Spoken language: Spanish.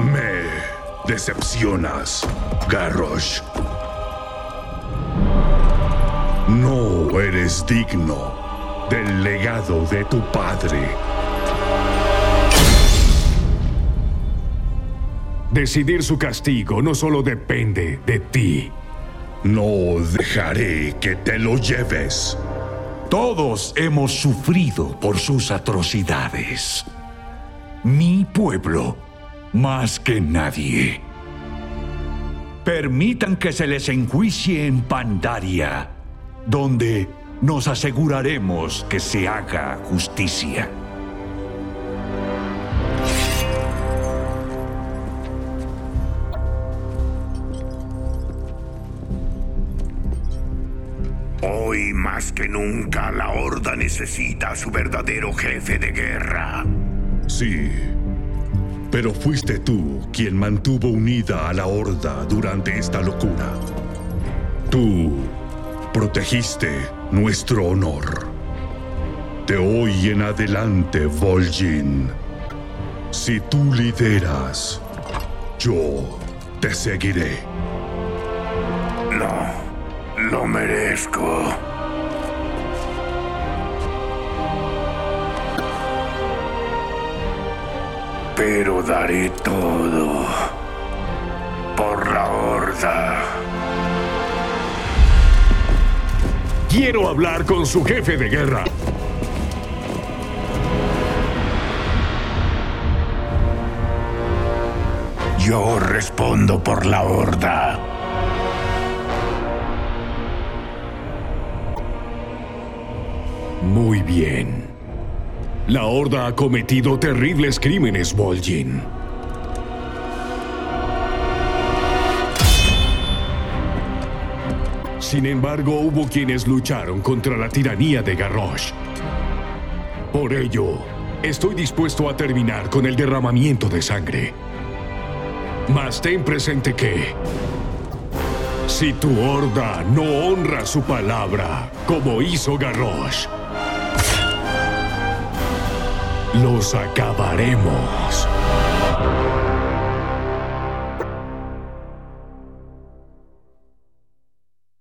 Me decepcionas, Garrosh. No eres digno del legado de tu padre. Decidir su castigo no solo depende de ti. No dejaré que te lo lleves. Todos hemos sufrido por sus atrocidades. Mi pueblo, más que nadie. Permitan que se les enjuicie en Pandaria, donde nos aseguraremos que se haga justicia. Hoy más que nunca la Horda necesita a su verdadero jefe de guerra. Sí, pero fuiste tú quien mantuvo unida a la Horda durante esta locura. Tú protegiste nuestro honor. De hoy en adelante, Vol'jin, si tú lideras, yo te seguiré. No, lo merezco. Pero daré todo por la Horda. Quiero hablar con su jefe de guerra. Yo respondo por la Horda. Muy bien. La Horda ha cometido terribles crímenes, Vol'jin. Sin embargo, hubo quienes lucharon contra la tiranía de Garrosh. Por ello, estoy dispuesto a terminar con el derramamiento de sangre. Mas ten presente que, si tu Horda no honra su palabra, como hizo Garrosh, los acabaremos.